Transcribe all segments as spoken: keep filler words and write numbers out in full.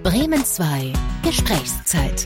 Bremen zwei Gesprächszeit.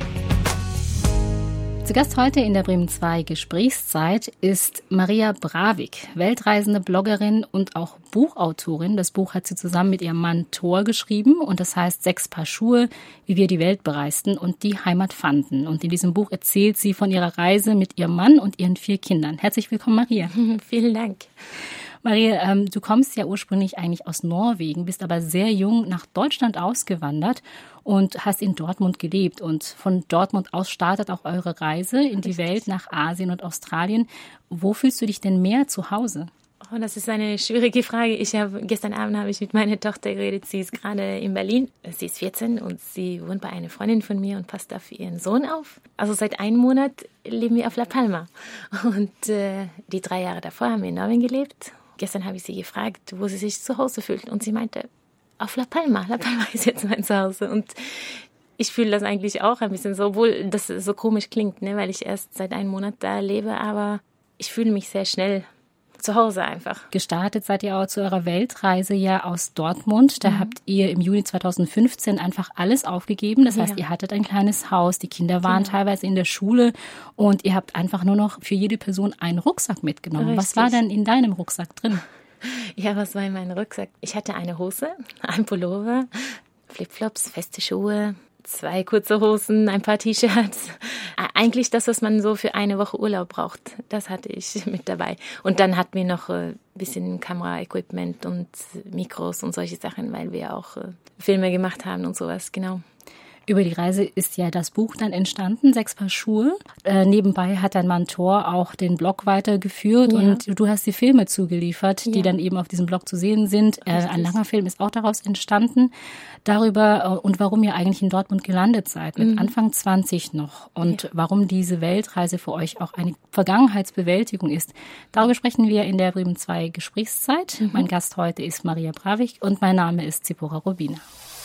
Zu Gast heute in der Bremen zwei Gesprächszeit ist Maria Bravik, weltreisende Bloggerin und auch Buchautorin. Das Buch hat sie zusammen mit ihrem Mann Thor geschrieben und das heißt Sechs Paar Schuhe, wie wir die Welt bereisten und die Heimat fanden. Und in diesem Buch erzählt sie von ihrer Reise mit ihrem Mann und ihren vier Kindern. Herzlich willkommen, Maria. Vielen Dank. Maria, ähm, du kommst ja ursprünglich eigentlich aus Norwegen, bist aber sehr jung nach Deutschland ausgewandert und hast in Dortmund gelebt. Und von Dortmund aus startet auch eure Reise in die Welt nach Asien und Australien. Wo fühlst du dich denn mehr zu Hause? Oh, das ist eine schwierige Frage. Ich habe, gestern Abend habe ich mit meiner Tochter geredet. Sie ist gerade in Berlin. Sie ist vierzehn und sie wohnt bei einer Freundin von mir und passt auf ihren Sohn auf. Also seit einem Monat leben wir auf La Palma. Und äh, die drei Jahre davor haben wir in Norwegen gelebt. Gestern habe ich sie gefragt, wo sie sich zu Hause fühlt. Und sie meinte, auf La Palma. La Palma ist jetzt mein Zuhause. Und ich fühle das eigentlich auch ein bisschen so, obwohl das so komisch klingt, ne, weil ich erst seit einem Monat da lebe. Aber ich fühle mich sehr schnell zu Hause einfach. Gestartet seid ihr auch zu eurer Weltreise ja aus Dortmund. Da mhm. habt ihr im Juni zweitausendfünfzehn einfach alles aufgegeben. Das heißt, ja. ihr hattet ein kleines Haus, die Kinder waren genau. teilweise in der Schule und ihr habt einfach nur noch für jede Person einen Rucksack mitgenommen. Richtig. Was war denn in deinem Rucksack drin? Ja, was war in meinem Rucksack? Ich hatte eine Hose, ein Pullover, Flipflops, feste Schuhe, zwei kurze Hosen, ein paar T-Shirts. Eigentlich das, was man so für eine Woche Urlaub braucht, das hatte ich mit dabei. Und dann hatten wir noch ein bisschen Kameraequipment und Mikros und solche Sachen, weil wir auch Filme gemacht haben und sowas, genau. Über die Reise ist ja das Buch dann entstanden, Sechs Paar Schuhe. Äh, nebenbei hat dein Mann Thor auch den Blog weitergeführt ja. und du hast die Filme zugeliefert, die ja. dann eben auf diesem Blog zu sehen sind. Äh, ein langer Film ist auch daraus entstanden. Darüber äh, und warum ihr eigentlich in Dortmund gelandet seid, mit mhm. Anfang zwanzig noch. Und ja. warum diese Weltreise für euch auch eine Vergangenheitsbewältigung ist. Darüber sprechen wir in der Bremen zwei Gesprächszeit. Mhm. Mein Gast heute ist Maria Bravik und mein Name ist Zipporah Rubina.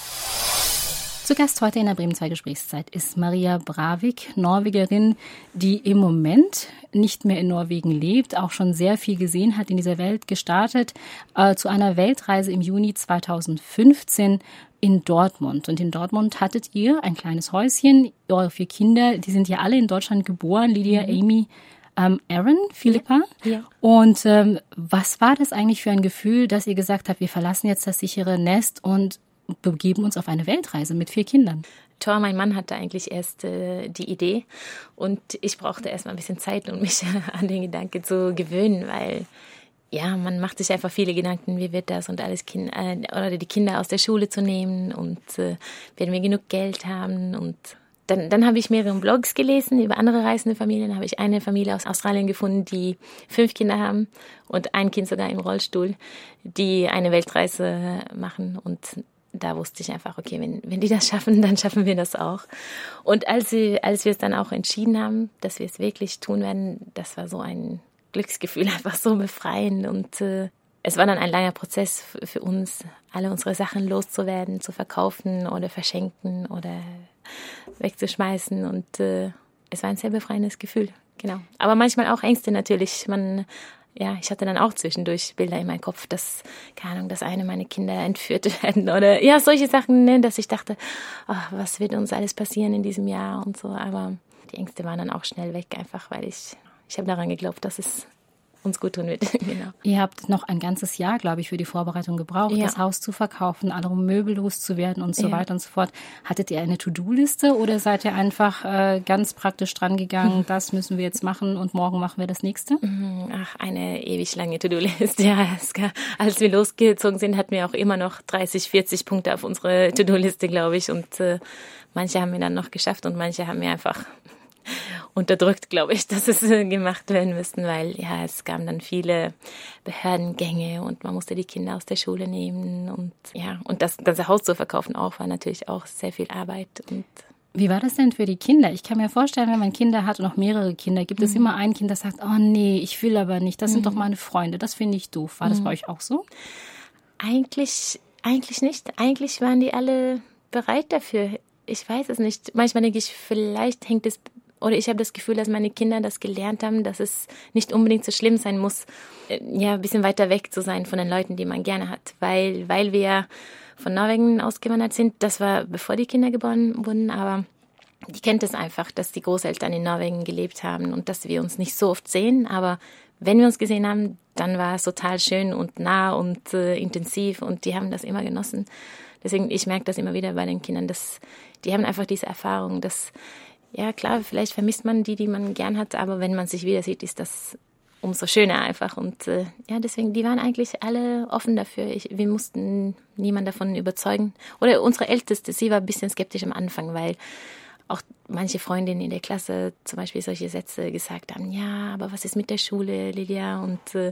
Zu Gast heute in der Bremen zwei Gesprächszeit ist Maria Bravik, Norwegerin, die im Moment nicht mehr in Norwegen lebt, auch schon sehr viel gesehen hat in dieser Welt, gestartet äh, zu einer Weltreise im Juni zweitausendfünfzehn in Dortmund. Und in Dortmund hattet ihr ein kleines Häuschen, eure vier Kinder, die sind ja alle in Deutschland geboren, Lydia, mhm. Amy, ähm, Aaron, Philippa. Ja. Ja. Und ähm, was war das eigentlich für ein Gefühl, dass ihr gesagt habt, wir verlassen jetzt das sichere Nest und begeben uns auf eine Weltreise mit vier Kindern? Thor, mein Mann, hatte eigentlich erst äh, die Idee und ich brauchte erst mal ein bisschen Zeit, um mich an den Gedanken zu gewöhnen, weil ja, man macht sich einfach viele Gedanken, wie wird das und alles kind, äh, oder die Kinder aus der Schule zu nehmen und äh, werden wir genug Geld haben und Dann, dann habe ich mehrere Blogs gelesen über andere reisende Familien. Da habe ich eine Familie aus Australien gefunden, die fünf Kinder haben und ein Kind sogar im Rollstuhl, die eine Weltreise machen. Und da wusste ich einfach, okay, wenn, wenn die das schaffen, dann schaffen wir das auch. Und als, sie, als wir es dann auch entschieden haben, dass wir es wirklich tun werden, das war so ein Glücksgefühl, einfach so befreiend. Und äh, es war dann ein langer Prozess für, für uns, alle unsere Sachen loszuwerden, zu verkaufen oder verschenken oder wegzuschmeißen. Und äh, es war ein sehr befreiendes Gefühl, genau. Aber manchmal auch Ängste natürlich. Man, ja, ich hatte dann auch zwischendurch Bilder in meinem Kopf, dass, keine Ahnung, dass eine meiner Kinder entführt werden oder ja, solche Sachen, ne, dass ich dachte, oh, was wird uns alles passieren in diesem Jahr und so. Aber die Ängste waren dann auch schnell weg, einfach weil ich, ich habe daran geglaubt, dass es uns gut tun wird. Genau. Ihr habt noch ein ganzes Jahr, glaube ich, für die Vorbereitung gebraucht, ja. das Haus zu verkaufen, alle Möbel loszuwerden und so ja. weiter und so fort. Hattet ihr eine To-Do-Liste oder seid ihr einfach äh, ganz praktisch dran gegangen, das müssen wir jetzt machen und morgen machen wir das nächste? Ach, eine ewig lange To-Do-Liste. Ja, als wir losgezogen sind, hatten wir auch immer noch dreißig, vierzig Punkte auf unsere To-Do-Liste, glaube ich. Und äh, manche haben wir dann noch geschafft und manche haben wir einfach unterdrückt, glaube ich, dass es gemacht werden müsste, weil ja, es gab dann viele Behördengänge und man musste die Kinder aus der Schule nehmen und ja, und das ganze Haus zu verkaufen auch, war natürlich auch sehr viel Arbeit. Und wie war das denn für die Kinder? Ich kann mir vorstellen, wenn man Kinder hat und auch mehrere Kinder, gibt mhm. es immer ein Kind, das sagt, oh nee, ich will aber nicht, das mhm. sind doch meine Freunde, das finde ich doof. War mhm. das bei euch auch so? Eigentlich, eigentlich nicht. Eigentlich waren die alle bereit dafür. Ich weiß es nicht. Manchmal denke ich, vielleicht hängt es Oder ich habe das Gefühl, dass meine Kinder das gelernt haben, dass es nicht unbedingt so schlimm sein muss, ja, ein bisschen weiter weg zu sein von den Leuten, die man gerne hat. Weil, weil wir von Norwegen ausgewandert sind. Das war bevor die Kinder geboren wurden, aber die kennt es einfach, dass die Großeltern in Norwegen gelebt haben und dass wir uns nicht so oft sehen. Aber wenn wir uns gesehen haben, dann war es total schön und nah und äh, intensiv und die haben das immer genossen. Deswegen, ich merke das immer wieder bei den Kindern, dass die haben einfach diese Erfahrung, dass, ja klar, vielleicht vermisst man die, die man gern hat, aber wenn man sich wieder sieht, ist das umso schöner einfach. Und äh, ja, deswegen, die waren eigentlich alle offen dafür. Ich, wir mussten niemanden davon überzeugen. Oder unsere Älteste, sie war ein bisschen skeptisch am Anfang, weil auch manche Freundinnen in der Klasse zum Beispiel solche Sätze gesagt haben, ja, aber was ist mit der Schule, Lydia? Und äh,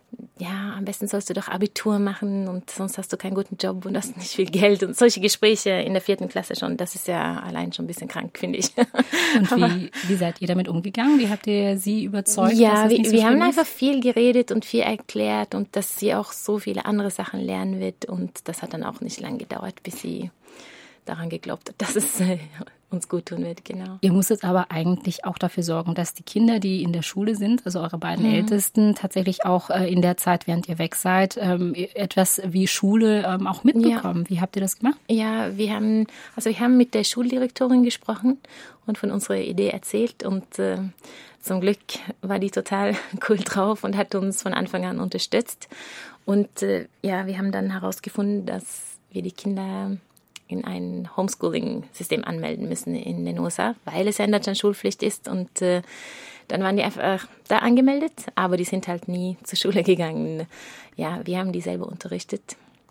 ja, am besten sollst du doch Abitur machen und sonst hast du keinen guten Job und hast nicht viel Geld. Und solche Gespräche in der vierten Klasse schon, das ist ja allein schon ein bisschen krank, finde ich. Und wie, wie seid ihr damit umgegangen? Wie habt ihr sie überzeugt? Ja, dass es wir, nicht so wir haben ist? einfach viel geredet und viel erklärt und dass sie auch so viele andere Sachen lernen wird. Und das hat dann auch nicht lange gedauert, bis sie daran geglaubt hat, dass es äh, uns gut tun wird, genau. Ihr musstet aber eigentlich auch dafür sorgen, dass die Kinder, die in der Schule sind, also eure beiden mhm. Ältesten, tatsächlich auch äh, in der Zeit, während ihr weg seid, ähm, etwas wie Schule ähm, auch mitbekommen. Ja. Wie habt ihr das gemacht? Ja, wir haben, also wir haben mit der Schuldirektorin gesprochen und von unserer Idee erzählt und äh, zum Glück war die total cool drauf und hat uns von Anfang an unterstützt. Und äh, ja, wir haben dann herausgefunden, dass wir die Kinder in ein Homeschooling-System anmelden müssen in den U S A, weil es ja in Deutschland Schulpflicht ist. Und äh, dann waren die einfach da angemeldet, aber die sind halt nie zur Schule gegangen. Ja, wir haben die selber unterrichtet.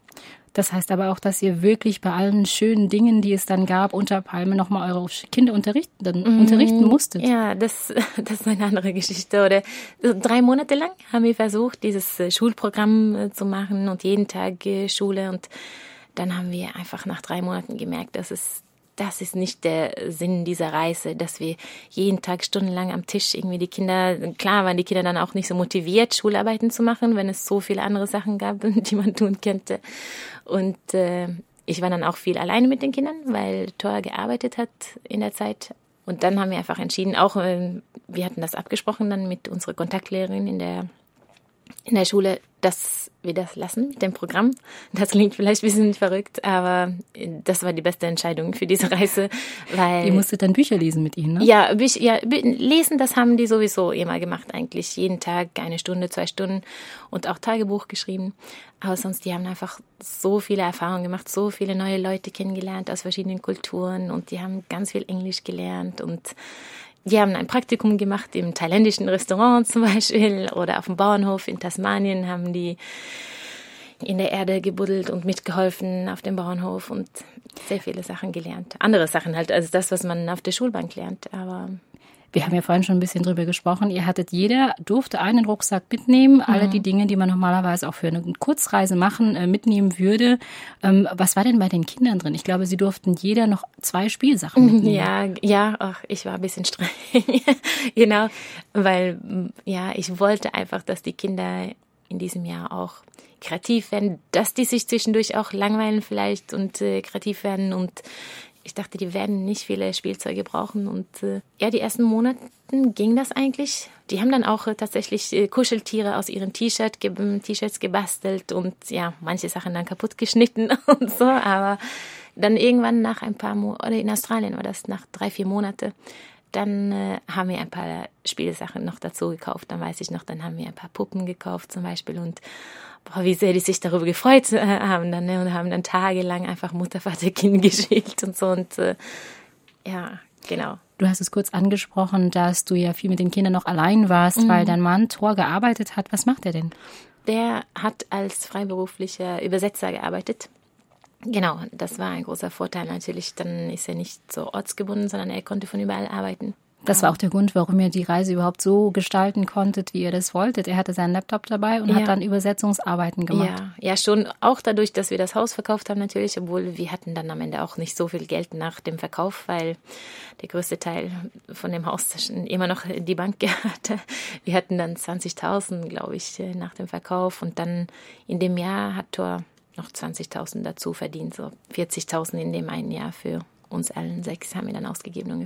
Das heißt aber auch, dass ihr wirklich bei allen schönen Dingen, die es dann gab, unter Palme nochmal eure Kinder unterrichten, dann mm, unterrichten musstet. Ja, das, das ist eine andere Geschichte. Oder drei Monate lang haben wir versucht, dieses Schulprogramm zu machen und jeden Tag Schule und dann haben wir einfach nach drei Monaten gemerkt, dass es, das ist nicht der Sinn dieser Reise, dass wir jeden Tag stundenlang am Tisch irgendwie die Kinder, klar waren die Kinder dann auch nicht so motiviert, Schularbeiten zu machen, wenn es so viele andere Sachen gab, die man tun könnte. Und äh, ich war dann auch viel alleine mit den Kindern, weil Thor gearbeitet hat in der Zeit. Und dann haben wir einfach entschieden, auch äh, wir hatten das abgesprochen dann mit unserer Kontaktlehrerin in der in der Schule, dass wir das lassen mit dem Programm. Das klingt vielleicht ein bisschen verrückt, aber das war die beste Entscheidung für diese Reise, weil... Ihr musstet dann Bücher lesen mit ihnen, ne? Ja, Bücher, ja, lesen, das haben die sowieso immer gemacht eigentlich. Jeden Tag eine Stunde, zwei Stunden und auch Tagebuch geschrieben. Aber sonst, die haben einfach so viele Erfahrungen gemacht, so viele neue Leute kennengelernt aus verschiedenen Kulturen und die haben ganz viel Englisch gelernt und die haben ein Praktikum gemacht im thailändischen Restaurant zum Beispiel oder auf dem Bauernhof in Tasmanien haben die in der Erde gebuddelt und mitgeholfen auf dem Bauernhof und sehr viele Sachen gelernt. Andere Sachen halt, also das, was man auf der Schulbank lernt, aber... Wir haben ja vorhin schon ein bisschen drüber gesprochen. Ihr hattet, jeder durfte einen Rucksack mitnehmen, mhm. alle die Dinge, die man normalerweise auch für eine Kurzreise machen, äh, mitnehmen würde. Ähm, was war denn bei den Kindern drin? Ich glaube, sie durften jeder noch zwei Spielsachen mitnehmen. Ja, ja, ach, ich war ein bisschen streng. Genau, weil ja, ich wollte einfach, dass die Kinder in diesem Jahr auch kreativ werden, dass die sich zwischendurch auch langweilen vielleicht und äh, kreativ werden und ich dachte, die werden nicht viele Spielzeuge brauchen und äh, ja, die ersten Monate ging das eigentlich. Die haben dann auch äh, tatsächlich äh, Kuscheltiere aus ihren T-Shirt, ge- T-Shirts gebastelt und ja, manche Sachen dann kaputt geschnitten und so, aber dann irgendwann nach ein paar Monaten, oder in Australien war das, nach drei, vier Monate, dann äh, haben wir ein paar Spielsachen noch dazu gekauft. Dann weiß ich noch, dann haben wir ein paar Puppen gekauft zum Beispiel und boah, wie sehr die sich darüber gefreut äh, haben dann ne? und haben dann tagelang einfach Mutter, Vater, Kind gespielt und so und äh, ja, genau. Du hast es kurz angesprochen, dass du ja viel mit den Kindern noch allein warst, mhm. weil dein Mann Thor gearbeitet hat. Was macht er denn? Der hat als freiberuflicher Übersetzer gearbeitet. Genau, das war ein großer Vorteil natürlich. Dann ist er nicht so ortsgebunden, sondern er konnte von überall arbeiten. Das war auch der Grund, warum ihr die Reise überhaupt so gestalten konntet, wie ihr das wolltet. Er hatte seinen Laptop dabei und ja. hat dann Übersetzungsarbeiten gemacht. Ja, ja, schon auch dadurch, dass wir das Haus verkauft haben natürlich, obwohl wir hatten dann am Ende auch nicht so viel Geld nach dem Verkauf, weil der größte Teil von dem Haus immer noch die Bank gehörte. Wir hatten dann zwanzigtausend, glaube ich, nach dem Verkauf und dann in dem Jahr hat Thor noch zwanzigtausend dazu verdient, so vierzigtausend in dem einen Jahr für uns allen sechs haben wir dann ausgegeben ungefähr.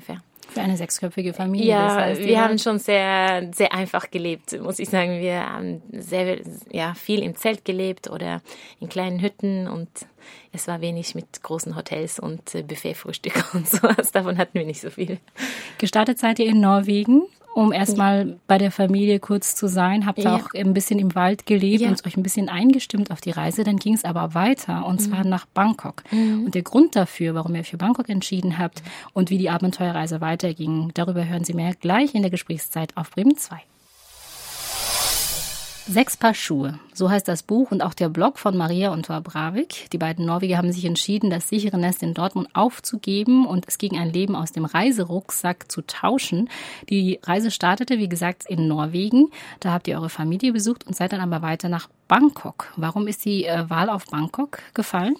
Für eine sechsköpfige Familie. Ja, das heißt, wir haben schon sehr, sehr einfach gelebt, muss ich sagen. Wir haben sehr, ja, viel im Zelt gelebt oder in kleinen Hütten und es war wenig mit großen Hotels und Buffetfrühstück und sowas. Davon hatten wir nicht so viel. Gestartet seid ihr in Norwegen, um erstmal bei der Familie kurz zu sein. Habt ihr Ja. auch ein bisschen im Wald gelebt Ja. und euch ein bisschen eingestimmt auf die Reise. Dann ging es aber weiter und zwar Mhm. nach Bangkok. Mhm. Und der Grund dafür, warum ihr für Bangkok entschieden habt und wie die Abenteuerreise weiterging, darüber hören Sie mehr gleich in der Gesprächszeit auf Bremen zwei. Sechs Paar Schuhe, so heißt das Buch und auch der Blog von Maria und Thor Bravik. Die beiden Norweger haben sich entschieden, das sichere Nest in Dortmund aufzugeben und es gegen ein Leben aus dem Reiserucksack zu tauschen. Die Reise startete, wie gesagt, in Norwegen. Da habt ihr eure Familie besucht und seid dann aber weiter nach Bangkok. Warum ist die äh, Wahl auf Bangkok gefallen?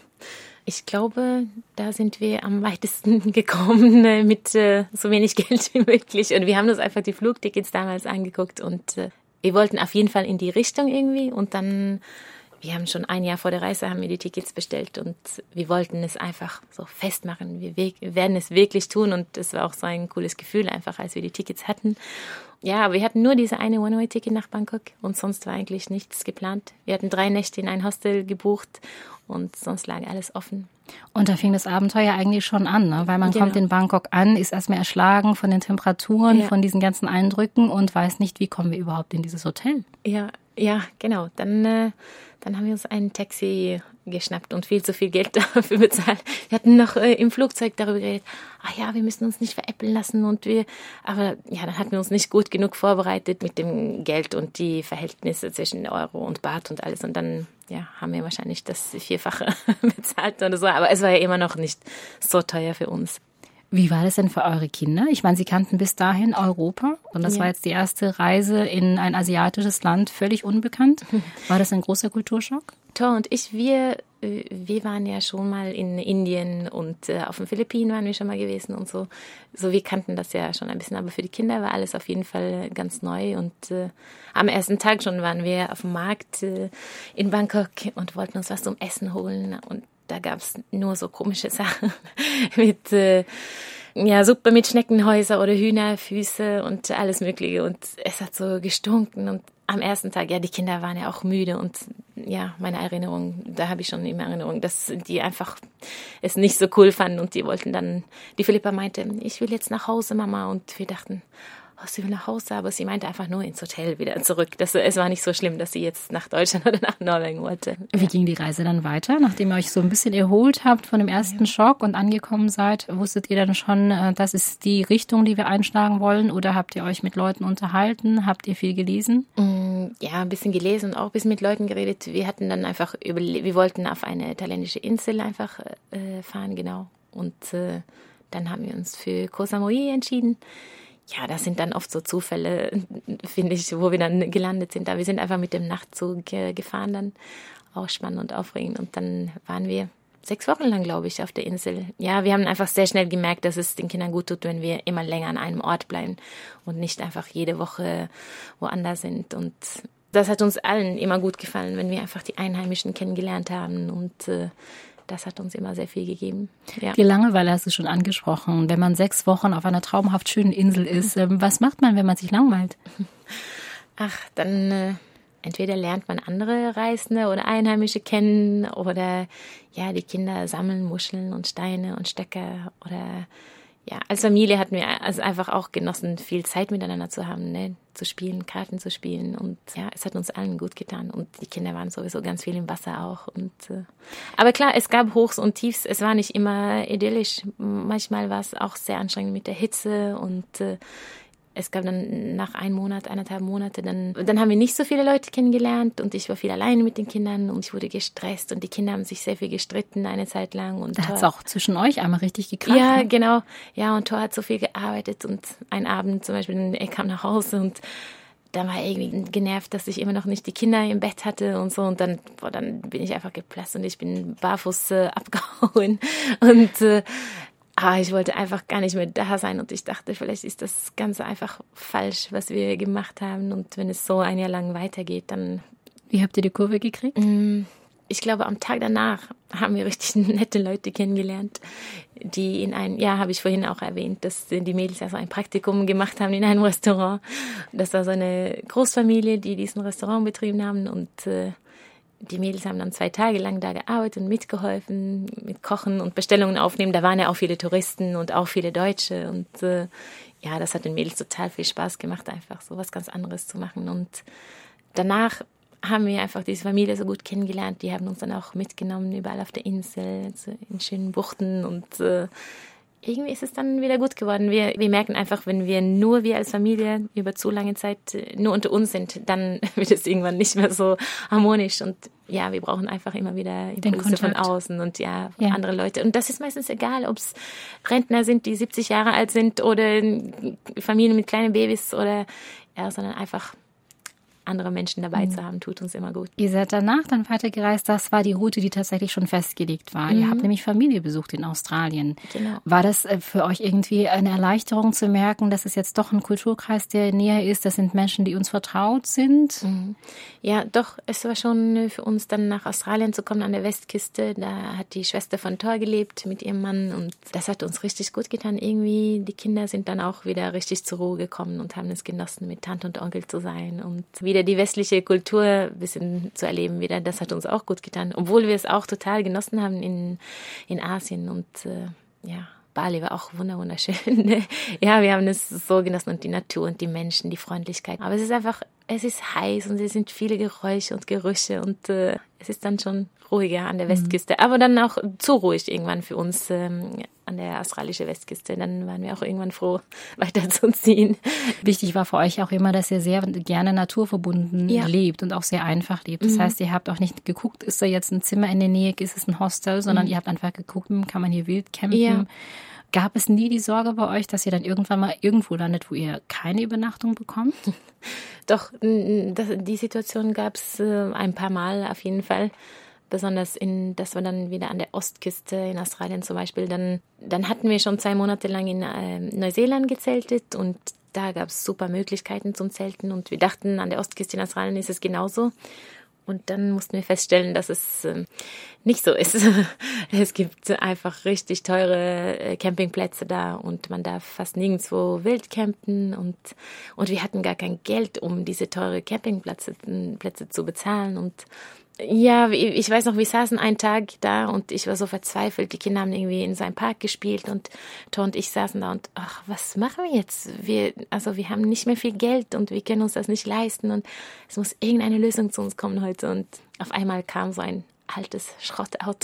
Ich glaube, da sind wir am weitesten gekommen äh, mit äh, so wenig Geld wie möglich. Und wir haben uns einfach die Flugtickets damals angeguckt und äh, wir wollten auf jeden Fall in die Richtung irgendwie. Und dann, wir haben schon ein Jahr vor der Reise haben wir die Tickets bestellt und wir wollten es einfach so festmachen. Wir, wir werden es wirklich tun und es war auch so ein cooles Gefühl einfach, als wir die Tickets hatten. Ja, aber wir hatten nur diese eine One-Way-Ticket nach Bangkok und sonst war eigentlich nichts geplant. Wir hatten drei Nächte in ein Hostel gebucht und sonst lag alles offen. Und da fing das Abenteuer eigentlich schon an, ne? Weil man Genau. kommt in Bangkok an, ist erstmal erschlagen von den Temperaturen, Ja. von diesen ganzen Eindrücken und weiß nicht, wie kommen wir überhaupt in dieses Hotel. Ja, ja, genau. Dann, äh, dann haben wir uns ein Taxi geschnappt und viel zu viel Geld dafür bezahlt. Wir hatten noch äh, im Flugzeug darüber geredet, ach ja, wir müssen uns nicht veräppeln lassen und wir, aber ja, dann hatten wir uns nicht gut genug vorbereitet mit dem Geld und die Verhältnisse zwischen Euro und Baht und alles und dann, ja, haben wir wahrscheinlich das Vierfache bezahlt oder so, aber es war ja immer noch nicht so teuer für uns. Wie war das denn für eure Kinder? Ich meine, sie kannten bis dahin Europa und das Ja. war jetzt die erste Reise in ein asiatisches Land, völlig unbekannt. War das ein großer Kulturschock? Thor und ich, wir, äh, wir waren ja schon mal in Indien und äh, auf den Philippinen waren wir schon mal gewesen und so. So, wir kannten das ja schon ein bisschen, aber für die Kinder war alles auf jeden Fall ganz neu. Und äh, am ersten Tag schon waren wir auf dem Markt äh, in Bangkok und wollten uns was zum Essen holen. Und da gab es nur so komische Sachen mit äh, ja, Suppe mit Schneckenhäuser oder Hühnerfüße und alles Mögliche. Und es hat so gestunken. Und am ersten Tag, ja, die Kinder waren ja auch müde. Und ja, meine Erinnerung, da habe ich schon immer Erinnerung, dass die einfach es nicht so cool fanden. Und die wollten dann, die Philippa meinte, ich will jetzt nach Hause, Mama. Und wir dachten, oh, sie will nach Hause, aber sie meinte einfach nur ins Hotel wieder zurück. Das, es war nicht so schlimm, dass sie jetzt nach Deutschland oder nach Norwegen wollte. Wie ging die Reise dann weiter? Nachdem ihr euch so ein bisschen erholt habt von dem ersten Schock und angekommen seid, wusstet ihr dann schon, das ist die Richtung, die wir einschlagen wollen? Oder habt ihr euch mit Leuten unterhalten? Habt ihr viel gelesen? Ja, ein bisschen gelesen und auch ein bisschen mit Leuten geredet. Wir hatten dann einfach über, wir wollten auf eine italienische Insel einfach äh, fahren, genau. Und äh, dann haben wir uns für Koh Samui entschieden. Ja, das sind dann oft so Zufälle, finde ich, wo wir dann gelandet sind. Da wir sind einfach mit dem Nachtzug äh, gefahren dann, auch spannend und aufregend. Und dann waren wir sechs Wochen lang, glaube ich, auf der Insel. Ja, wir haben einfach sehr schnell gemerkt, dass es den Kindern gut tut, wenn wir immer länger an einem Ort bleiben und nicht einfach jede Woche woanders sind. Und das hat uns allen immer gut gefallen, wenn wir einfach die Einheimischen kennengelernt haben und äh, das hat uns immer sehr viel gegeben. Ja. Die Langeweile hast du schon angesprochen. Wenn man sechs Wochen auf einer traumhaft schönen Insel ist, was macht man, wenn man sich langweilt? Ach, dann äh, entweder lernt man andere Reisende oder Einheimische kennen oder ja, die Kinder sammeln Muscheln und Steine und Stöcker oder ja, als Familie hatten wir also einfach auch genossen, viel Zeit miteinander zu haben, ne? Zu spielen, Karten zu spielen und ja, es hat uns allen gut getan und die Kinder waren sowieso ganz viel im Wasser auch und äh, aber klar, es gab Hochs und Tiefs, es war nicht immer idyllisch, manchmal war es auch sehr anstrengend mit der Hitze und äh, es gab dann nach einem Monat, eineinhalb Monate, dann, dann haben wir nicht so viele Leute kennengelernt und ich war viel alleine mit den Kindern und ich wurde gestresst und die Kinder haben sich sehr viel gestritten eine Zeit lang. Und da hat es auch zwischen euch einmal richtig gekracht. Ja, ne? genau. Ja, und Thor hat so viel gearbeitet und einen Abend zum Beispiel, er kam nach Hause und dann war er irgendwie genervt, dass ich immer noch nicht die Kinder im Bett hatte und so und dann, boah, dann bin ich einfach geplatzt und ich bin barfuß äh, abgehauen und äh, Ah, ich wollte einfach gar nicht mehr da sein und ich dachte, vielleicht ist das Ganze einfach falsch, was wir gemacht haben. Und wenn es so ein Jahr lang weitergeht, dann... Wie habt ihr die Kurve gekriegt? Ich glaube, am Tag danach haben wir richtig nette Leute kennengelernt. die in ein, ja, habe ich vorhin auch erwähnt, dass die Mädels ja so ein Praktikum gemacht haben in einem Restaurant. Das war so eine Großfamilie, die diesen Restaurant betrieben haben und äh, die Mädels haben dann zwei Tage lang da gearbeitet und mitgeholfen, mit Kochen und Bestellungen aufnehmen. Da waren ja auch viele Touristen und auch viele Deutsche. Und äh, ja, das hat den Mädels total viel Spaß gemacht, einfach so was ganz anderes zu machen. Und danach haben wir einfach diese Familie so gut kennengelernt. Die haben uns dann auch mitgenommen, überall auf der Insel, also in schönen Buchten. Und äh, irgendwie ist es dann wieder gut geworden. Wir, wir merken einfach, wenn wir nur wir als Familie über zu lange Zeit nur unter uns sind, dann wird es irgendwann nicht mehr so harmonisch. Und ja, wir brauchen einfach immer wieder Impulse von außen und ja, ja, andere Leute. Und das ist meistens egal, ob es Rentner sind, die siebzig Jahre alt sind oder Familien mit kleinen Babys oder ja, sondern einfach andere Menschen dabei mhm. zu haben, tut uns immer gut. Ihr seid danach dann weitergereist. Das war die Route, die tatsächlich schon festgelegt war. Mhm. Ihr habt nämlich Familie besucht in Australien. Genau. War das für euch irgendwie eine Erleichterung zu merken, dass es jetzt doch ein Kulturkreis, der näher ist? Das sind Menschen, die uns vertraut sind? Mhm. Ja, doch. Es war schon für uns dann nach Australien zu kommen, an der Westküste. Da hat die Schwester von Thor gelebt mit ihrem Mann und das hat uns richtig gut getan. Irgendwie, die Kinder sind dann auch wieder richtig zur Ruhe gekommen und haben es genossen, mit Tante und Onkel zu sein und wieder die westliche Kultur ein bisschen zu erleben wieder. Das hat uns auch gut getan, obwohl wir es auch total genossen haben in, in Asien und äh, ja, Bali war auch wunderschön. Ja, wir haben es so genossen und die Natur und die Menschen, die Freundlichkeit. Aber es ist einfach, es ist heiß und es sind viele Geräusche und Gerüche und äh, es ist dann schon ruhiger an der Westküste. Mhm. Aber dann auch zu ruhig irgendwann für uns ähm, an der australischen Westküste. Dann waren wir auch irgendwann froh, weiterzuziehen. Wichtig war für euch auch immer, dass ihr sehr gerne naturverbunden ja. lebt und auch sehr einfach lebt. Das mhm. heißt, ihr habt auch nicht geguckt, ist da jetzt ein Zimmer in der Nähe, ist es ein Hostel, sondern mhm. ihr habt einfach geguckt, kann man hier wild campen. Ja. Gab es nie die Sorge bei euch, dass ihr dann irgendwann mal irgendwo landet, wo ihr keine Übernachtung bekommt? Doch, die Situation gab es ein paar Mal auf jeden Fall. Besonders, in, dass wir dann wieder an der Ostküste in Australien zum Beispiel, dann, dann hatten wir schon zwei Monate lang in äh, Neuseeland gezeltet und da gab es super Möglichkeiten zum Zelten und wir dachten, an der Ostküste in Australien ist es genauso. Und dann mussten wir feststellen, dass es äh, nicht so ist. Es gibt einfach richtig teure äh, Campingplätze da und man darf fast nirgendwo wild campen. Und, und wir hatten gar kein Geld, um diese teure Campingplätze Plätze zu bezahlen. Und ja, ich weiß noch, wir saßen einen Tag da und ich war so verzweifelt. Die Kinder haben irgendwie in seinem Park gespielt und Thor und ich saßen da und ach, was machen wir jetzt? Wir, also wir haben nicht mehr viel Geld und wir können uns das nicht leisten und es muss irgendeine Lösung zu uns kommen heute. Und auf einmal kam so ein altes Schrottauto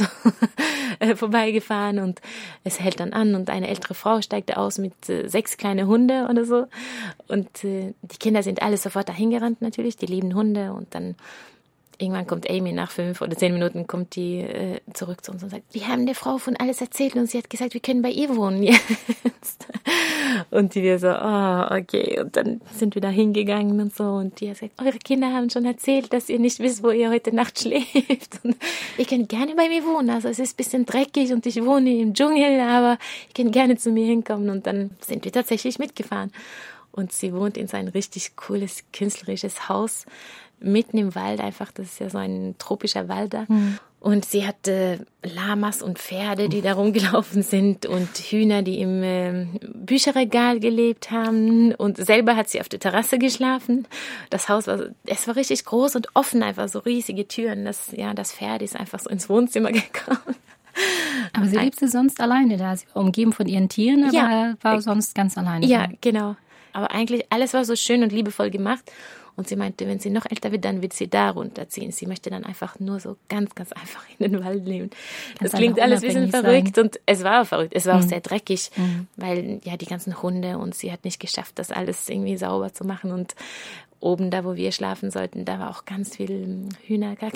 vorbeigefahren und es hält dann an und eine ältere Frau steigte aus mit äh, sechs kleine Hunde oder so und äh, die Kinder sind alle sofort dahin gerannt natürlich, die lieben Hunde und dann irgendwann kommt Amy nach fünf oder zehn Minuten kommt die äh, zurück zu uns und sagt, wir haben der Frau von alles erzählt und sie hat gesagt, wir können bei ihr wohnen jetzt. Und die wir so, oh, okay. Und dann sind wir da hingegangen und so und die hat gesagt, eure Kinder haben schon erzählt, dass ihr nicht wisst, wo ihr heute Nacht schläft. Und ihr könnt gerne bei mir wohnen. Also es ist ein bisschen dreckig und ich wohne im Dschungel, aber ihr könnt gerne zu mir hinkommen. Und dann sind wir tatsächlich mitgefahren. Und sie wohnt in so ein richtig cooles, künstlerisches Haus mitten im Wald einfach. Das ist ja so ein tropischer Wald da. Mhm. Und sie hatte Lamas und Pferde, die da rumgelaufen sind und Hühner, die im äh, Bücherregal gelebt haben. Und selber hat sie auf der Terrasse geschlafen. Das Haus war, es war richtig groß und offen, einfach so riesige Türen. Das, ja, das Pferd ist einfach so ins Wohnzimmer gekommen. Aber sie lebte sonst alleine da. Sie war umgeben von ihren Tieren, aber ja, war sonst ganz alleine. Ja, genau. Aber eigentlich alles war so schön und liebevoll gemacht. Und sie meinte, wenn sie noch älter wird, dann wird sie da runterziehen. Sie möchte dann einfach nur so ganz, ganz einfach in den Wald leben. Das klingt alles ein bisschen verrückt sein. Und es war auch verrückt. Es war mhm. auch sehr dreckig, mhm. weil ja die ganzen Hunde und sie hat nicht geschafft, das alles irgendwie sauber zu machen. Und oben da, wo wir schlafen sollten, da war auch ganz viel Hühnerkack.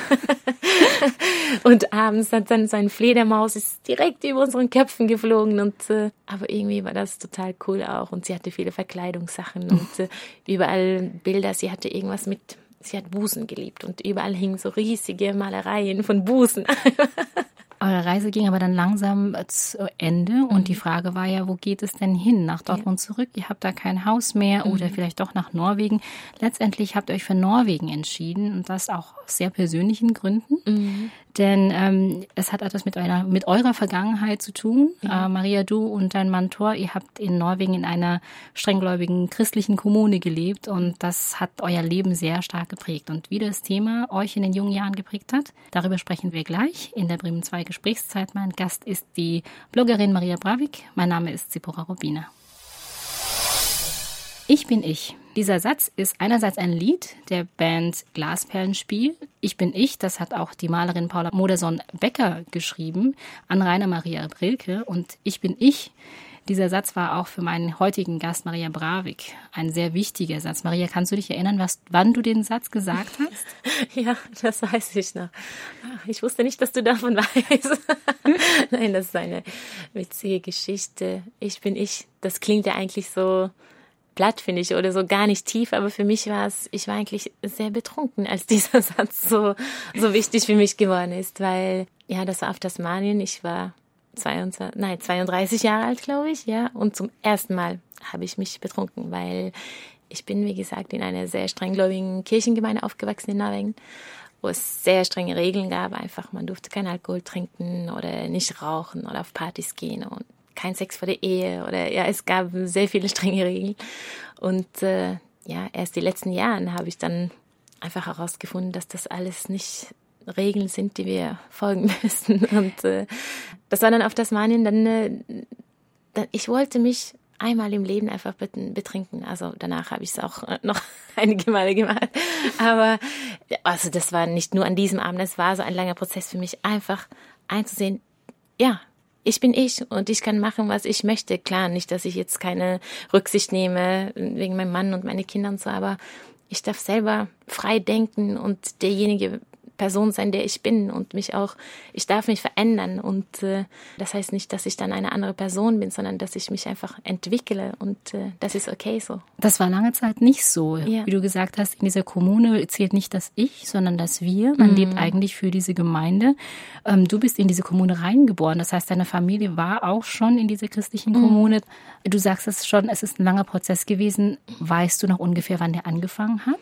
Und abends hat dann so ein Fledermaus ist direkt über unseren Köpfen geflogen. Und äh, aber irgendwie war das total cool auch. Und sie hatte viele Verkleidungssachen und äh, überall Bilder. Sie hatte irgendwas mit, sie hat Busen geliebt und überall hingen so riesige Malereien von Busen. Eure Reise ging aber dann langsam zu Ende und mhm. die Frage war ja, wo geht es denn hin? Nach Dortmund ja. zurück? Ihr habt da kein Haus mehr mhm. oder vielleicht doch nach Norwegen. Letztendlich habt ihr euch für Norwegen entschieden und das auch aus sehr persönlichen Gründen. Mhm. denn ähm, es hat etwas mit eurer, mit eurer Vergangenheit zu tun. Ja. Äh, Maria, du und dein Mann Thor, ihr habt in Norwegen in einer strenggläubigen christlichen Kommune gelebt und das hat euer Leben sehr stark geprägt. Und wie das Thema euch in den jungen Jahren geprägt hat, darüber sprechen wir gleich in der Bremen zwei Gesprächszeit. Mein Gast ist die Bloggerin Maria Bravik. Mein Name ist Zipporah Rubina. Ich bin ich. Dieser Satz ist einerseits ein Lied der Band Glasperlenspiel. Ich bin ich, das hat auch die Malerin Paula Modersohn-Becker geschrieben an Rainer Maria Rilke. Und ich bin ich, dieser Satz war auch für meinen heutigen Gast Maria Bravik ein sehr wichtiger Satz. Maria, kannst du dich erinnern, was, wann du den Satz gesagt hast? Ja, das weiß ich noch. Ich wusste nicht, dass du davon weißt. Nein, das ist eine witzige Geschichte. Ich bin ich. Das klingt ja eigentlich so platt, finde ich, oder so gar nicht tief, aber für mich war es, ich war eigentlich sehr betrunken, als dieser Satz so, so wichtig für mich geworden ist, weil, ja, das war auf Tasmanien, ich war zweiundzwanzig, nein, zweiunddreißig Jahre alt, glaube ich, ja, und zum ersten Mal habe ich mich betrunken, weil ich bin, wie gesagt, in einer sehr strenggläubigen Kirchengemeinde aufgewachsen in Norwegen, wo es sehr strenge Regeln gab, einfach, man durfte keinen Alkohol trinken oder nicht rauchen oder auf Partys gehen und kein Sex vor der Ehe oder ja, es gab sehr viele strenge Regeln. Und äh, ja, erst die letzten Jahre habe ich dann einfach herausgefunden, dass das alles nicht Regeln sind, die wir folgen müssen. Und äh, das war dann auf Tasmanien, dann, äh, dann, ich wollte mich einmal im Leben einfach betrinken. Also danach habe ich es auch noch einige Male gemacht. Aber also das war nicht nur an diesem Abend, es war so ein langer Prozess für mich, einfach einzusehen, ja, ich bin ich und ich kann machen, was ich möchte. Klar, nicht, dass ich jetzt keine Rücksicht nehme wegen meinem Mann und meine Kinder und so, aber ich darf selber frei denken und derjenige Person sein, der ich bin und mich auch, ich darf mich verändern und äh, das heißt nicht, dass ich dann eine andere Person bin, sondern dass ich mich einfach entwickle und äh, das ist okay so. Das war lange Zeit nicht so. Ja. Wie du gesagt hast, in dieser Kommune zählt nicht das Ich, sondern das Wir. Man mhm. lebt eigentlich für diese Gemeinde. Ähm, du bist in diese Kommune reingeboren, das heißt, deine Familie war auch schon in dieser christlichen mhm. Kommune. Du sagst es schon, es ist ein langer Prozess gewesen. Weißt du noch ungefähr, wann der angefangen hat?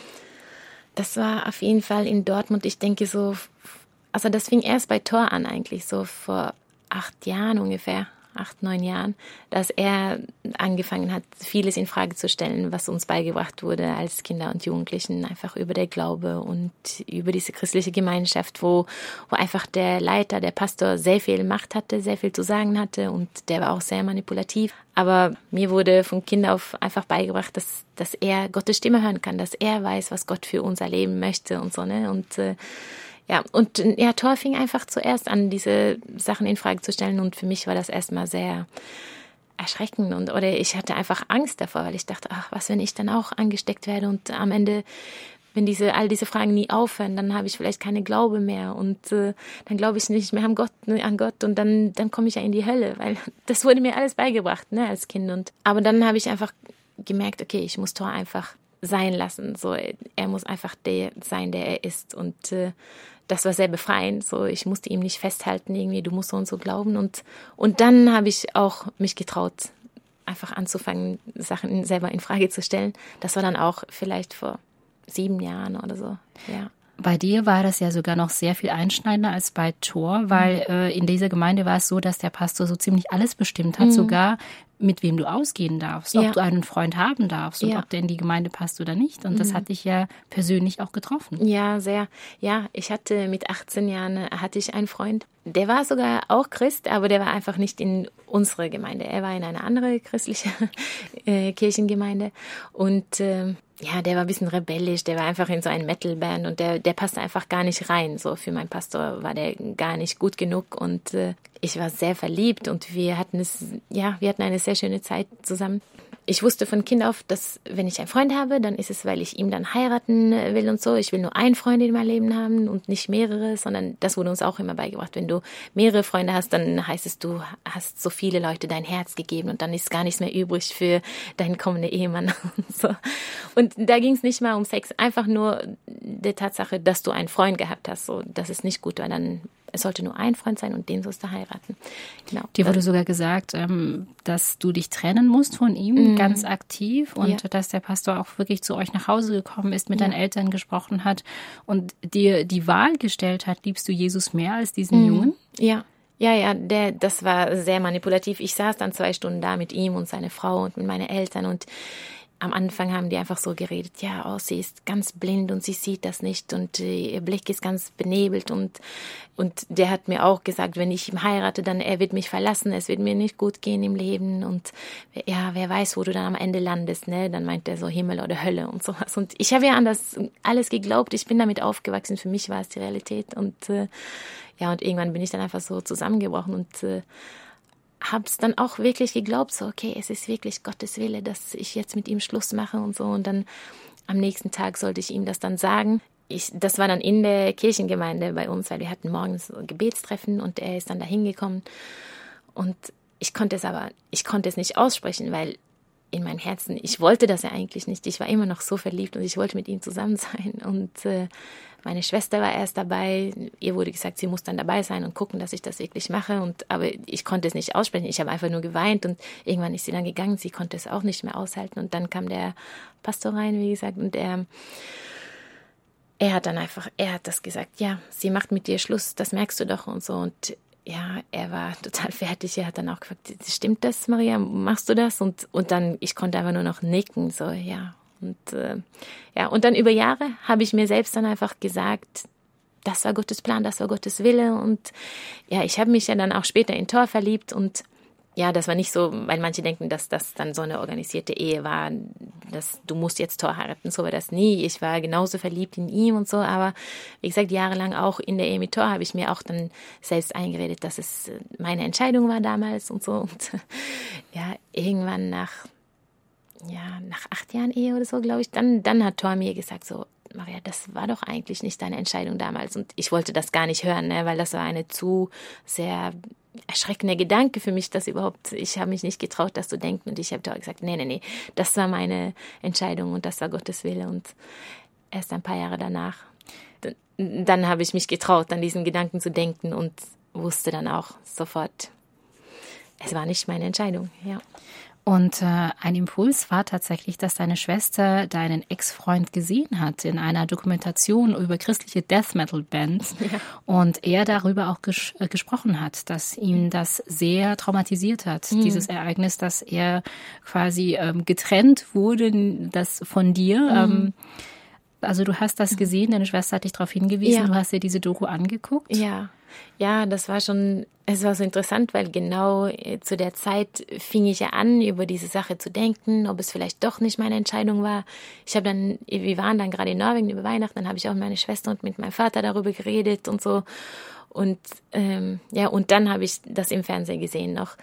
Das war auf jeden Fall in Dortmund, ich denke so, also das fing erst bei Thor an eigentlich, so vor acht Jahren ungefähr, acht, neun Jahren, dass er angefangen hat, vieles in Frage zu stellen, was uns beigebracht wurde als Kinder und Jugendlichen, einfach über der Glaube und über diese christliche Gemeinschaft, wo, wo einfach der Leiter, der Pastor sehr viel Macht hatte, sehr viel zu sagen hatte und der war auch sehr manipulativ. Aber mir wurde von Kind auf einfach beigebracht, dass, dass er Gottes Stimme hören kann, dass er weiß, was Gott für unser Leben möchte und so, ne? Und äh, ja, und ja, Thor fing einfach zuerst an, diese Sachen in Frage zu stellen und für mich war das erstmal sehr erschreckend und oder ich hatte einfach Angst davor, weil ich dachte, ach, was, wenn ich dann auch angesteckt werde und am Ende, wenn diese all diese Fragen nie aufhören, dann habe ich vielleicht keine Glaube mehr und äh, dann glaube ich nicht mehr an Gott, an Gott und dann dann komme ich ja in die Hölle, weil das wurde mir alles beigebracht, ne, als Kind und aber dann habe ich einfach gemerkt, okay, ich muss Thor einfach sein lassen, so er muss einfach der sein, der er ist und äh, das war sehr befreiend, so ich musste ihm nicht festhalten irgendwie, du musst so und so glauben und und dann habe ich auch mich getraut, einfach anzufangen, Sachen selber in Frage zu stellen. Das war dann auch vielleicht vor sieben Jahren oder so, ja. Bei dir war das ja sogar noch sehr viel einschneidender als bei Thor, weil mhm. äh, in dieser Gemeinde war es so, dass der Pastor so ziemlich alles bestimmt hat, mhm. sogar mit wem du ausgehen darfst, ob ja. du einen Freund haben darfst und ja. ob der in die Gemeinde passt oder nicht. Und mhm. das hat dich ja persönlich auch getroffen. Ja, sehr. Ja, ich hatte mit achtzehn Jahren hatte ich einen Freund. Der war sogar auch Christ, aber der war einfach nicht in unserer Gemeinde. Er war in einer anderen christlichen äh, Kirchengemeinde und äh, ja, der war ein bisschen rebellisch, der war einfach in so einer Metal-Band und der, der passte einfach gar nicht rein. So für meinen Pastor war der gar nicht gut genug und äh, ich war sehr verliebt und wir hatten es, ja, wir hatten eine sehr schöne Zeit zusammen. Ich wusste von Kind auf, dass wenn ich einen Freund habe, dann ist es, weil ich ihn dann heiraten will und so. Ich will nur einen Freund in meinem Leben haben und nicht mehrere, sondern das wurde uns auch immer beigebracht. Wenn du mehrere Freunde hast, dann heißt es, du hast so viele Leute dein Herz gegeben und dann ist gar nichts mehr übrig für deinen kommenden Ehemann und so. Und da ging es nicht mal um Sex, einfach nur der Tatsache, dass du einen Freund gehabt hast. So, das ist nicht gut, weil dann es sollte nur ein Freund sein und den sollst du heiraten. Genau. Dir wurde sogar gesagt, dass du dich trennen musst von ihm, mhm. ganz aktiv und ja. dass der Pastor auch wirklich zu euch nach Hause gekommen ist, mit ja. deinen Eltern gesprochen hat und dir die Wahl gestellt hat, liebst du Jesus mehr als diesen mhm. Jungen? Ja. Ja, ja, der, das war sehr manipulativ. Ich saß dann zwei Stunden da mit ihm und seine Frau und mit meinen Eltern und am Anfang haben die einfach so geredet, ja, oh, sie ist ganz blind und sie sieht das nicht und äh, ihr Blick ist ganz benebelt und, und der hat mir auch gesagt, wenn ich ihn heirate, dann er wird mich verlassen, es wird mir nicht gut gehen im Leben und ja, wer weiß, wo du dann am Ende landest, ne? Dann meint er so Himmel oder Hölle und sowas und ich habe ja an das alles geglaubt, ich bin damit aufgewachsen, für mich war es die Realität und äh, ja, und irgendwann bin ich dann einfach so zusammengebrochen und äh, habe es dann auch wirklich geglaubt, so okay, es ist wirklich Gottes Wille, dass ich jetzt mit ihm Schluss mache und so. Und dann am nächsten Tag sollte ich ihm das dann sagen. Ich, das war dann in der Kirchengemeinde bei uns, weil wir hatten morgens so Gebetstreffen und er ist dann da hingekommen. Und ich konnte es aber, ich konnte es nicht aussprechen, weil in meinem Herzen, ich wollte das ja eigentlich nicht. Ich war immer noch so verliebt und ich wollte mit ihm zusammen sein. Und äh, meine Schwester war erst dabei. Ihr wurde gesagt, sie muss dann dabei sein und gucken, dass ich das wirklich mache. Und aber ich konnte es nicht aussprechen. Ich habe einfach nur geweint und irgendwann ist sie dann gegangen. Sie konnte es auch nicht mehr aushalten. Und dann kam der Pastor rein, wie gesagt, und er, er hat dann einfach, er hat das gesagt, ja, sie macht mit dir Schluss, das merkst du doch und so. Und ja, er war total fertig. Er hat dann auch gefragt, stimmt das, Maria? Machst du das? Und, und dann, ich konnte einfach nur noch nicken, so, ja. Und, äh, ja, und dann über Jahre habe ich mir selbst dann einfach gesagt, das war Gottes Plan, das war Gottes Wille. Und ja, ich habe mich ja dann auch später in Thor verliebt und ja, das war nicht so, weil manche denken, dass das dann so eine organisierte Ehe war, dass du musst jetzt Thor heiraten, so war das nie. Ich war genauso verliebt in ihn und so, aber wie gesagt, jahrelang auch in der Ehe mit Thor habe ich mir auch dann selbst eingeredet, dass es meine Entscheidung war damals und so. Und ja, irgendwann nach, ja, nach acht Jahren Ehe oder so, glaube ich, dann, dann hat Thor mir gesagt, so, Maria, das war doch eigentlich nicht deine Entscheidung damals. Und ich wollte das gar nicht hören, ne, weil das war eine zu sehr erschreckender Gedanke für mich, dass überhaupt, ich habe mich nicht getraut, das zu denken. Und ich habe da gesagt, nee, nee, nee, das war meine Entscheidung und das war Gottes Wille. Und erst ein paar Jahre danach, dann, dann habe ich mich getraut, an diesen Gedanken zu denken und wusste dann auch sofort, es war nicht meine Entscheidung, ja. Und äh, ein Impuls war tatsächlich, dass deine Schwester deinen Ex-Freund gesehen hat in einer Dokumentation über christliche Death-Metal-Bands. Ja. Und er darüber auch ges- äh, gesprochen hat, dass ihn das sehr traumatisiert hat, mhm. dieses Ereignis, dass er quasi ähm, getrennt wurde das von dir. Mhm. Ähm, also du hast das gesehen, deine Schwester hat dich darauf hingewiesen, ja. Du hast dir diese Doku angeguckt. Ja. Ja, das war schon, es war so interessant, weil genau zu der Zeit fing ich ja an, über diese Sache zu denken, ob es vielleicht doch nicht meine Entscheidung war. Ich habe dann, wir waren dann gerade in Norwegen über Weihnachten, dann habe ich auch mit meiner Schwester und mit meinem Vater darüber geredet und so. Und ähm, ja, und dann habe ich das im Fernsehen gesehen noch.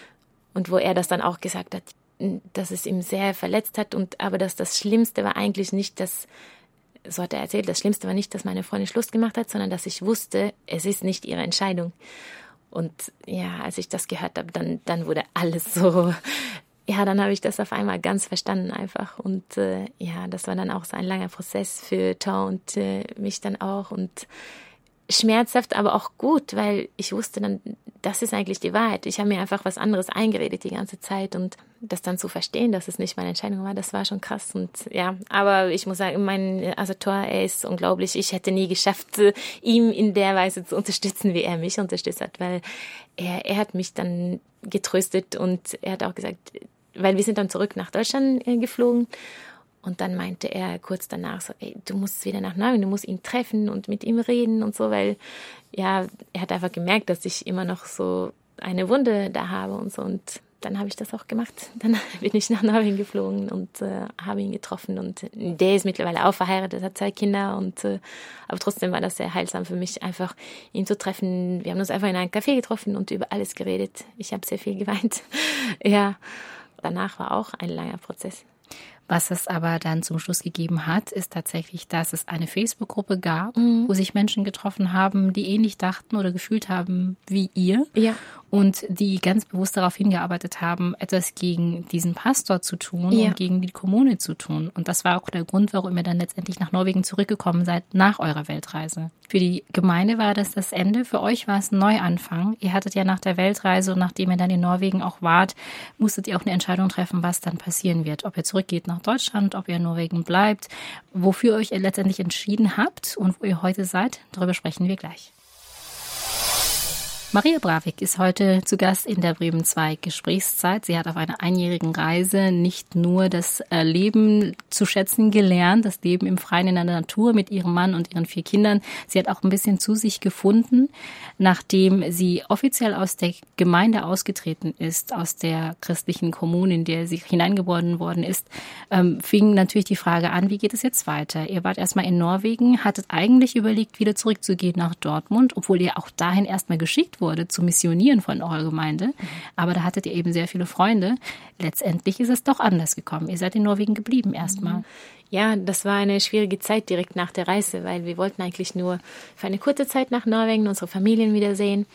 Und wo er das dann auch gesagt hat, dass es ihm sehr verletzt hat und aber dass das Schlimmste war eigentlich nicht, dass so hat er erzählt, das Schlimmste war nicht, dass meine Freundin Schluss gemacht hat, sondern dass ich wusste, es ist nicht ihre Entscheidung. Und ja, als ich das gehört habe, dann, dann wurde alles so, ja, dann habe ich das auf einmal ganz verstanden einfach. Und äh, ja, das war dann auch so ein langer Prozess für Thor und äh, mich dann auch und schmerzhaft, aber auch gut, weil ich wusste dann, das ist eigentlich die Wahrheit. Ich habe mir einfach was anderes eingeredet die ganze Zeit und das dann zu verstehen, dass es nicht meine Entscheidung war, das war schon krass. Und ja, aber ich muss sagen, mein also Thor, er ist unglaublich. Ich hätte nie geschafft, ihm in der Weise zu unterstützen, wie er mich unterstützt hat, weil er, er hat mich dann getröstet und er hat auch gesagt, weil wir sind dann zurück nach Deutschland geflogen. Und dann meinte er kurz danach so, ey, du musst wieder nach Norwegen, du musst ihn treffen und mit ihm reden und so, weil, ja, er hat einfach gemerkt, dass ich immer noch so eine Wunde da habe und so. Und dann habe ich das auch gemacht. Dann bin ich nach Norwegen geflogen und äh, habe ihn getroffen. Und der ist mittlerweile auch verheiratet, hat zwei Kinder. Und äh, aber trotzdem war das sehr heilsam für mich, einfach ihn zu treffen. Wir haben uns einfach in einem Café getroffen und über alles geredet. Ich habe sehr viel geweint. Ja, danach war auch ein langer Prozess. Was es aber dann zum Schluss gegeben hat, ist tatsächlich, dass es eine Facebook-Gruppe gab, mhm. wo sich Menschen getroffen haben, die ähnlich dachten oder gefühlt haben wie ihr. Ja. Und die ganz bewusst darauf hingearbeitet haben, etwas gegen diesen Pastor zu tun ja. und gegen die Kommune zu tun. Und das war auch der Grund, warum ihr dann letztendlich nach Norwegen zurückgekommen seid nach eurer Weltreise. Für die Gemeinde war das das Ende, für euch war es ein Neuanfang. Ihr hattet ja nach der Weltreise und nachdem ihr dann in Norwegen auch wart, musstet ihr auch eine Entscheidung treffen, was dann passieren wird. Ob ihr zurückgeht nach Deutschland, ob ihr in Norwegen bleibt, wofür ihr euch letztendlich entschieden habt und wo ihr heute seid, darüber sprechen wir gleich. Maria Bravik ist heute zu Gast in der Bremen zwei Gesprächszeit. Sie hat auf einer einjährigen Reise nicht nur das Leben zu schätzen gelernt, das Leben im Freien in der Natur mit ihrem Mann und ihren vier Kindern. Sie hat auch ein bisschen zu sich gefunden, nachdem sie offiziell aus der Gemeinde ausgetreten ist, aus der christlichen Kommune, in der sie hineingeboren worden ist, ähm, fing natürlich die Frage an, wie geht es jetzt weiter? Ihr wart erstmal in Norwegen, hattet eigentlich überlegt, wieder zurückzugehen nach Dortmund, obwohl ihr auch dahin erstmal geschickt wurde, zu missionieren von eurer Gemeinde. Aber da hattet ihr eben sehr viele Freunde. Letztendlich ist es doch anders gekommen. Ihr seid in Norwegen geblieben erstmal. Ja, das war eine schwierige Zeit direkt nach der Reise, weil wir wollten eigentlich nur für eine kurze Zeit nach Norwegen unsere Familien wiedersehen.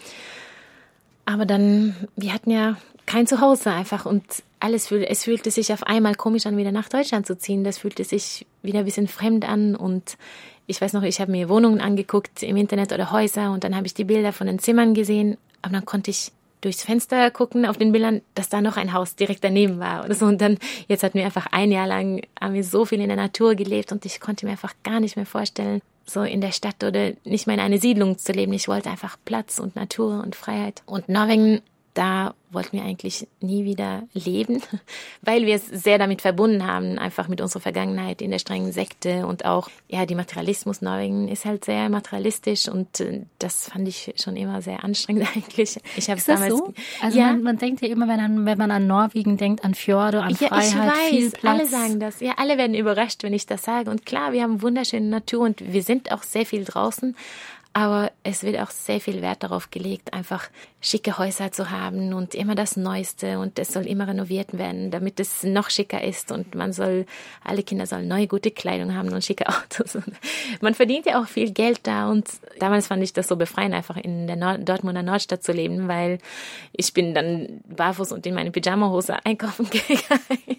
Aber dann, wir hatten ja kein Zuhause einfach und alles fühlte, es fühlte sich auf einmal komisch an, wieder nach Deutschland zu ziehen. Das fühlte sich wieder ein bisschen fremd an und ich weiß noch, ich habe mir Wohnungen angeguckt im Internet oder Häuser und dann habe ich die Bilder von den Zimmern gesehen, aber dann konnte ich durchs Fenster gucken auf den Bildern, dass da noch ein Haus direkt daneben war oder so. Und dann, jetzt hatten wir einfach ein Jahr lang, haben wir so viel in der Natur gelebt und ich konnte mir einfach gar nicht mehr vorstellen, so in der Stadt oder nicht mal in einer Siedlung zu leben. Ich wollte einfach Platz und Natur und Freiheit. Und Norwegen, da wollten wir eigentlich nie wieder leben, weil wir es sehr damit verbunden haben, einfach mit unserer Vergangenheit in der strengen Sekte und auch, ja, die Materialismus Norwegen ist halt sehr materialistisch und äh, das fand ich schon immer sehr anstrengend eigentlich. Ich habe ist das damals, so? Also ja, man, man denkt ja immer, wenn, an, wenn man an Norwegen denkt, an Fjorde, an ja, Freiheit, ich weiß, viel Platz. alle sagen das. Ja, alle werden überrascht, wenn ich das sage. Und klar, wir haben wunderschöne Natur und wir sind auch sehr viel draußen. Aber es wird auch sehr viel Wert darauf gelegt, einfach schicke Häuser zu haben und immer das Neueste und es soll immer renoviert werden, damit es noch schicker ist und man soll, alle Kinder sollen neue, gute Kleidung haben und schicke Autos. Man verdient ja auch viel Geld da und damals fand ich das so befreiend, einfach in der Nord- Dortmunder Nordstadt zu leben, weil ich bin dann barfuß und in meine Pyjamahose einkaufen gegangen.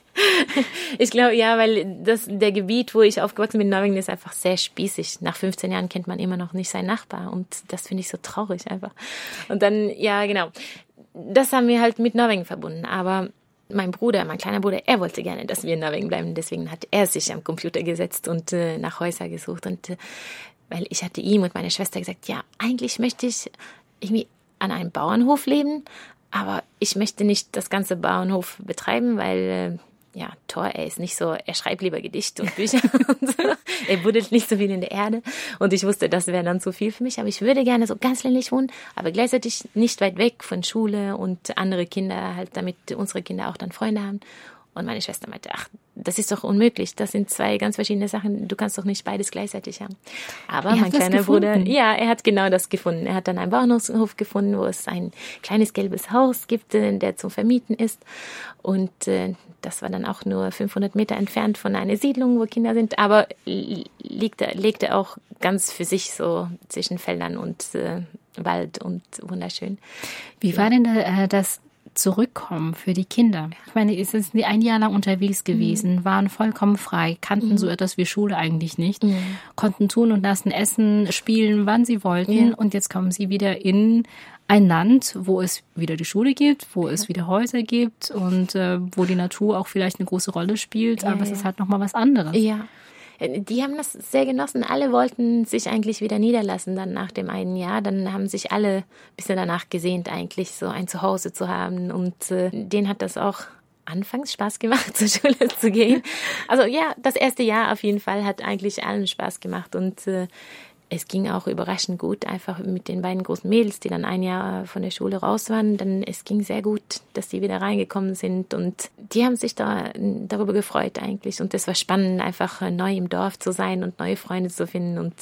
Ich glaube, ja, weil das, der Gebiet, wo ich aufgewachsen bin in Norwegen, ist einfach sehr spießig. Nach fünfzehn Jahren kennt man immer noch nicht seinen Nachbar und das finde ich so traurig einfach. Und dann, ja, genau, das haben wir halt mit Norwegen verbunden, aber mein Bruder, mein kleiner Bruder, er wollte gerne, dass wir in Norwegen bleiben, deswegen hat er sich am Computer gesetzt und äh, nach Häusern gesucht und äh, weil ich hatte ihm und meiner Schwester gesagt, ja, eigentlich möchte ich irgendwie an einem Bauernhof leben, aber ich möchte nicht das ganze Bauernhof betreiben, weil äh, ja, Thor, er ist nicht so, er schreibt lieber Gedichte und Bücher und so. Er buddelt nicht so viel in der Erde und ich wusste, das wäre dann zu viel für mich, aber ich würde gerne so ganz ländlich wohnen, aber gleichzeitig nicht weit weg von Schule und andere Kinder, halt damit unsere Kinder auch dann Freunde haben. Und meine Schwester meinte, ach, das ist doch unmöglich, das sind zwei ganz verschiedene Sachen, du kannst doch nicht beides gleichzeitig haben. Aber er mein kleiner Bruder, ja, er hat genau das gefunden. Er hat dann einen Bauernhof gefunden, wo es ein kleines gelbes Haus gibt, der zum Vermieten ist und äh, das war dann auch nur fünfhundert Meter entfernt von einer Siedlung, wo Kinder sind, aber legte, legte auch ganz für sich so zwischen Feldern und äh, Wald und wunderschön. Wie war denn äh, das Zurückkommen für die Kinder? Ich meine, es sind die ein Jahr lang unterwegs gewesen, mhm. waren vollkommen frei, kannten mhm. so etwas wie Schule eigentlich nicht, mhm. konnten tun und lassen, essen, spielen, wann sie wollten ja. und jetzt kommen sie wieder in ein Land, wo es wieder die Schule gibt, wo es wieder Häuser gibt und äh, wo die Natur auch vielleicht eine große Rolle spielt, aber ja, es ja. ist halt nochmal was anderes. Ja, die haben das sehr genossen. Alle wollten sich eigentlich wieder niederlassen dann nach dem einen Jahr. Dann haben sich alle ein bisschen danach gesehnt, eigentlich so ein Zuhause zu haben und äh, denen hat das auch anfangs Spaß gemacht, zur Schule zu gehen. Also ja, das erste Jahr auf jeden Fall hat eigentlich allen Spaß gemacht und äh, es ging auch überraschend gut, einfach mit den beiden großen Mädels, die dann ein Jahr von der Schule raus waren. Dann es ging sehr gut, dass die wieder reingekommen sind und die haben sich da darüber gefreut eigentlich. Und es war spannend, einfach neu im Dorf zu sein und neue Freunde zu finden. Und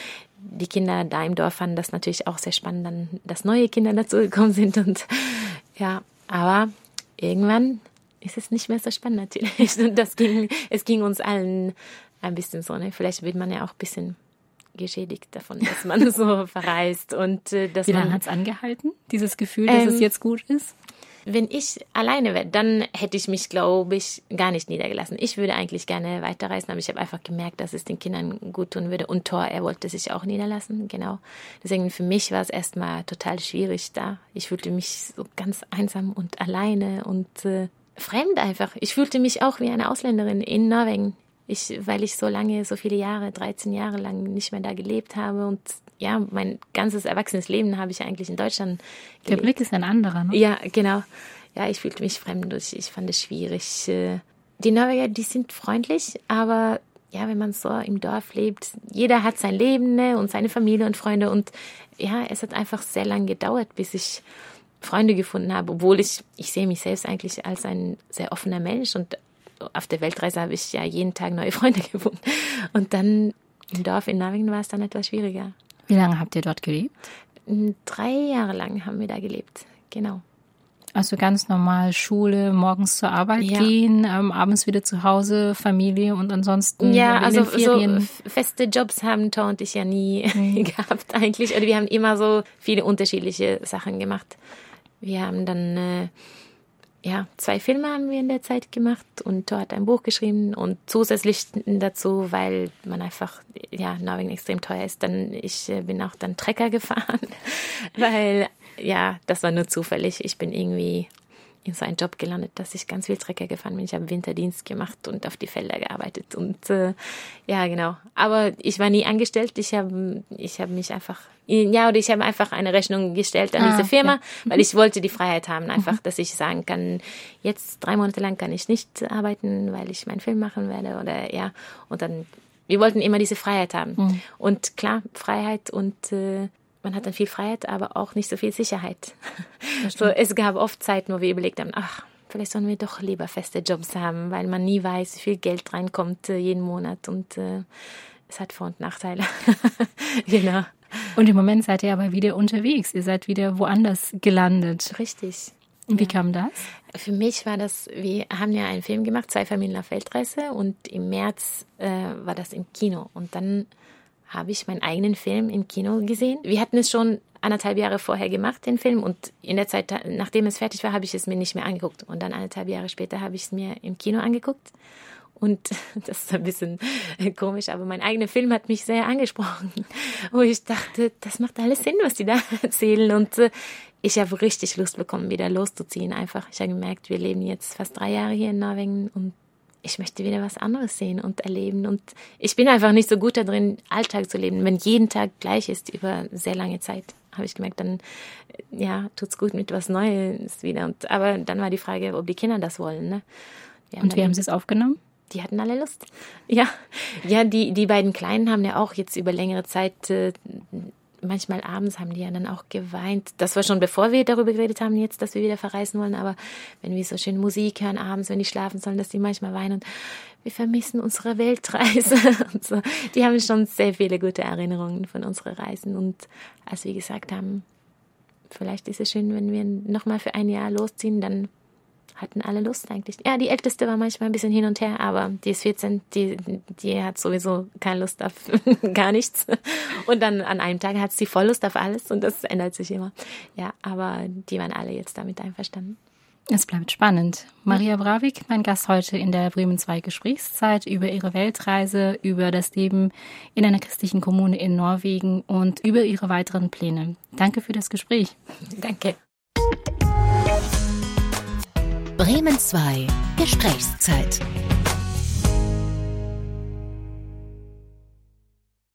die Kinder da im Dorf fanden das natürlich auch sehr spannend, dann, dass neue Kinder dazu gekommen sind. Und ja, aber irgendwann ist es nicht mehr so spannend natürlich. Und das ging, es ging uns allen ein bisschen so. Ne? Vielleicht wird man ja auch ein bisschen geschädigt davon, dass man so verreist und äh, dass Wie lange man... hat es angehalten, dieses Gefühl, dass ähm, es jetzt gut ist? Wenn ich alleine wäre, dann hätte ich mich, glaube ich, gar nicht niedergelassen. Ich würde eigentlich gerne weiterreisen, aber ich habe einfach gemerkt, dass es den Kindern gut tun würde. Und Thor, er wollte sich auch niederlassen, genau. Deswegen für mich war es erstmal total schwierig da. Ich fühlte mich so ganz einsam und alleine und äh, fremd einfach. Ich fühlte mich auch wie eine Ausländerin in Norwegen. Ich, weil ich so lange, so viele Jahre, dreizehn Jahre lang nicht mehr da gelebt habe und ja, mein ganzes erwachsenes Leben habe ich eigentlich in Deutschland gelebt. Der Blick ist ein anderer, ne? Ja, genau. Ja, ich fühlte mich fremd und ich fand es schwierig. Die Norweger, die sind freundlich, aber ja, wenn man so im Dorf lebt, jeder hat sein Leben, ne, und seine Familie und Freunde und ja, es hat einfach sehr lange gedauert, bis ich Freunde gefunden habe, obwohl ich, ich sehe mich selbst eigentlich als ein sehr offener Mensch und auf der Weltreise habe ich ja jeden Tag neue Freunde gefunden. Und dann im Dorf in Norwegen war es dann etwas schwieriger. Wie lange habt ihr dort gelebt? Drei Jahre lang haben wir da gelebt, genau. Also ganz normal Schule, morgens zur Arbeit ja. gehen, ähm, abends wieder zu Hause, Familie und ansonsten ja, in also den Ferien. So feste Jobs haben Thor und ich ja nie mhm. gehabt eigentlich. Oder wir haben immer so viele unterschiedliche Sachen gemacht. Wir haben dann äh, ja zwei Filme haben wir in der Zeit gemacht und Thor hat ein Buch geschrieben und zusätzlich dazu, weil man einfach ja Norwegen extrem teuer ist, dann ich äh, bin auch dann Trecker gefahren, weil ja, das war nur zufällig. Ich bin irgendwie in so einen Job gelandet, dass ich ganz viel Trecker gefahren bin. Ich habe Winterdienst gemacht und auf die Felder gearbeitet. Und äh, ja, genau. Aber ich war nie angestellt. Ich habe ich hab mich einfach, ja, oder ich habe einfach eine Rechnung gestellt an ah, diese Firma, ja. weil ich wollte die Freiheit haben, einfach, dass ich sagen kann, jetzt drei Monate lang kann ich nicht arbeiten, weil ich meinen Film machen werde oder ja. Und dann, wir wollten immer diese Freiheit haben. Mhm. Und klar, Freiheit und äh, man hat dann viel Freiheit, aber auch nicht so viel Sicherheit. So, es gab oft Zeiten, wo wir überlegt haben, ach, vielleicht sollen wir doch lieber feste Jobs haben, weil man nie weiß, wie viel Geld reinkommt äh, jeden Monat und äh, es hat Vor- und Nachteile. Genau. Und im Moment seid ihr aber wieder unterwegs, ihr seid wieder woanders gelandet. Richtig. Und wie ja. kam das? Für mich war das, wir haben ja einen Film gemacht, Zwei Familien auf Weltreise und im März äh, war das im Kino und dann habe ich meinen eigenen Film im Kino gesehen. Wir hatten es schon anderthalb Jahre vorher gemacht, den Film. Und in der Zeit, nachdem es fertig war, habe ich es mir nicht mehr angeguckt. Und dann anderthalb Jahre später habe ich es mir im Kino angeguckt. Und das ist ein bisschen komisch, aber mein eigener Film hat mich sehr angesprochen. Wo ich dachte, das macht alles Sinn, was die da erzählen. Und ich habe richtig Lust bekommen, wieder loszuziehen einfach. Ich habe gemerkt, wir leben jetzt fast drei Jahre hier in Norwegen und ich möchte wieder was anderes sehen und erleben. Und ich bin einfach nicht so gut da drin, Alltag zu leben. Wenn jeden Tag gleich ist über sehr lange Zeit, habe ich gemerkt, dann ja, tut's gut mit was Neues wieder. Und, aber dann war die Frage, ob die Kinder das wollen. Ne? Und wie haben sie es aufgenommen? Die hatten alle Lust. Ja, ja, die, die beiden Kleinen haben ja auch jetzt über längere Zeit, äh, manchmal abends haben die ja dann auch geweint. Das war schon bevor wir darüber geredet haben jetzt, dass wir wieder verreisen wollen. Aber wenn wir so schön Musik hören abends, wenn die schlafen sollen, dass die manchmal weinen und wir vermissen unsere Weltreise. Und so. Die haben schon sehr viele gute Erinnerungen von unseren Reisen. Und als wir gesagt haben, vielleicht ist es schön, wenn wir nochmal für ein Jahr losziehen, dann hatten alle Lust eigentlich. Ja, die Älteste war manchmal ein bisschen hin und her, aber die ist vierzehn, die, die hat sowieso keine Lust auf gar nichts. Und dann an einem Tag hat sie voll Lust auf alles und das ändert sich immer. Ja, aber die waren alle jetzt damit einverstanden. Es bleibt spannend. Maria Bravik, mein Gast heute in der Bremen zwei Gesprächszeit über ihre Weltreise, über das Leben in einer christlichen Kommune in Norwegen und über ihre weiteren Pläne. Danke für das Gespräch. Danke. Bremen zwei Gesprächszeit.